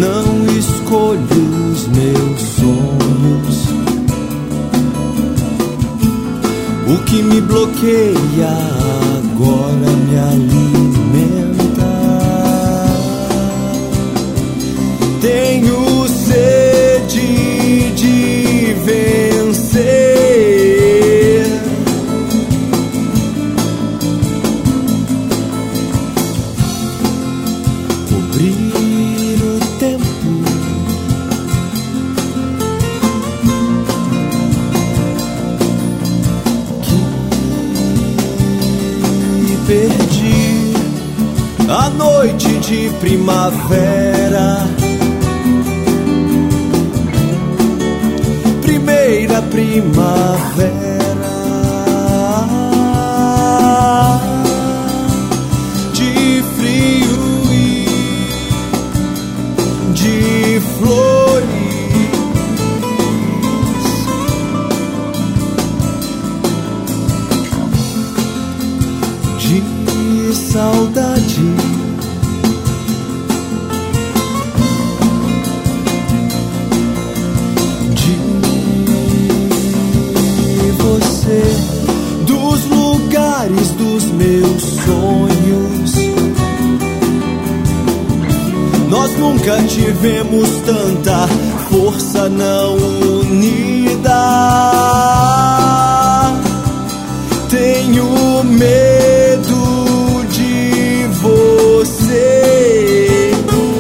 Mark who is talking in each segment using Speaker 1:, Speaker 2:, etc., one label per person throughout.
Speaker 1: não escolho os meus sonhos. O que me bloqueia agora me alimenta. Tenho sede de vencer. Cobrir o tempo, perdi a noite de primavera, primeira primavera, de frio e de flores, de saudade, de você, dos lugares dos meus sonhos. Nós nunca tivemos tanta força não unida. Tenho medo de você.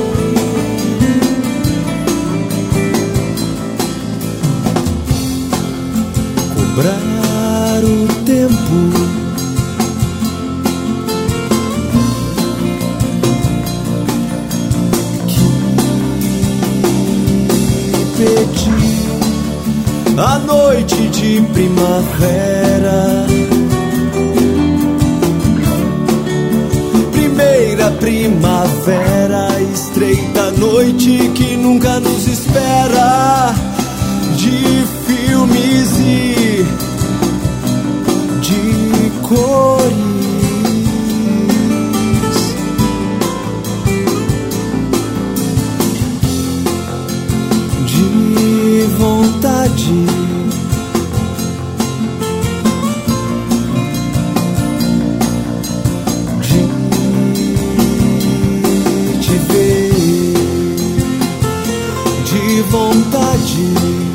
Speaker 1: Cobrar o tempo, que pedi a noite de primavera, primeira primavera, estreita noite que nunca nos espera, de filmes e de cores, de vontade, de te ver, de vontade.